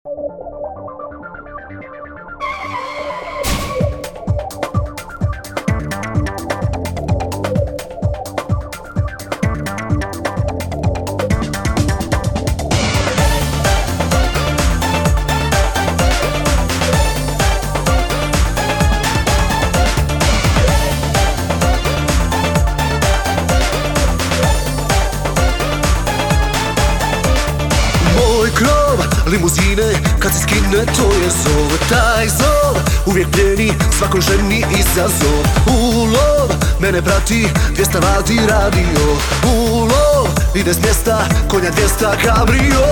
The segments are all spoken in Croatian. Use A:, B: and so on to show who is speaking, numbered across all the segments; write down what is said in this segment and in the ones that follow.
A: Limuzine, kad se skine, to je zov. Taj zov uvijek pljeni svakoj ženi izazov. U lov mene prati 200 vati radio. U lov ide s mjesta konja 200 kabrio.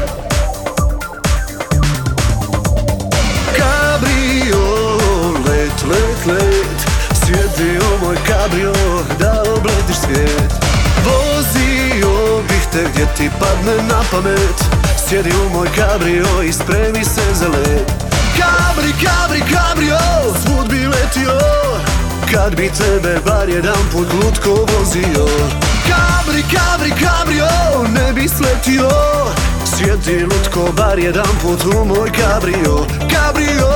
A: Kabrio, let, let, let, sjedio moj kabrio da obletiš svijet. Vozio bih te gdje ti padne na pamet. Sjedi u moj kabrio i spremi se za let. Kabri, kabri, kabrio, svud bi letio kad bi tebe bar jedan put lutko vozio. Kabri, kabri, kabrio, ne bi sletio. Sjedi lutko bar jedan put u moj kabrio. Kabrio.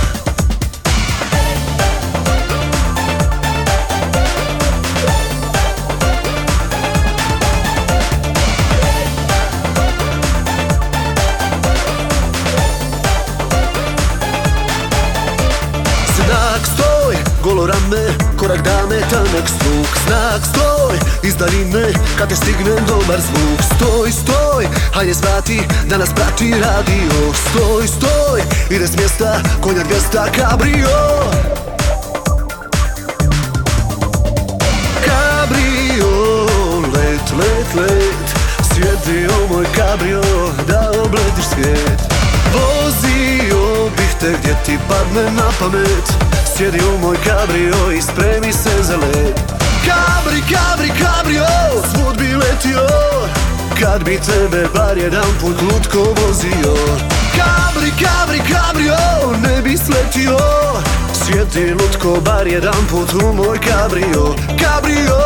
A: Golo rame, korak dame, tanak zvuk. Znak stoj, iz daljine, kad te stigne dobar zvuk. Stoj, stoj, hajde zvati, da nas prati radio. Stoj, stoj, ide s mjesta, konja 200 kabrio. Kabrio, let, let, let, sjedi u moj kabrio, da obletiš svijet. Vozio bih te gdje ti padne na pamet. Sjedi u moj kabrio i spremi se za let. Kabri, kabri, kabrio, svud bi letio kad bi tebe bar jedan put lutko vozio. Kabri, kabri, kabrio, ne bi sletio. Sjedi lutko bar jedan put u moj kabrio. Kabrio.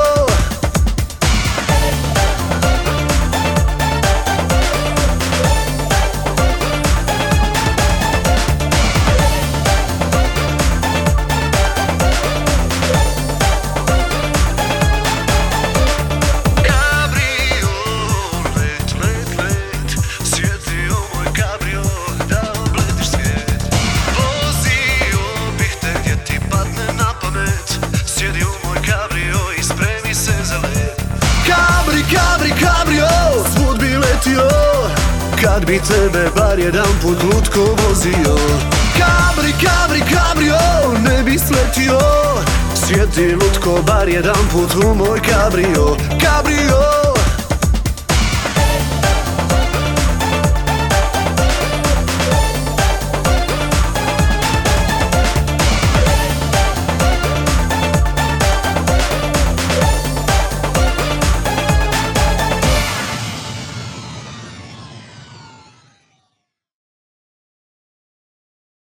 A: Kabri, kabrio, svud bi letio kad bi tebe bar jedan put lutko vozio. Kabri, kabri, kabrio, ne bi sletio. Sjedi lutko bar jedan put u moj kabrio. Kabrio.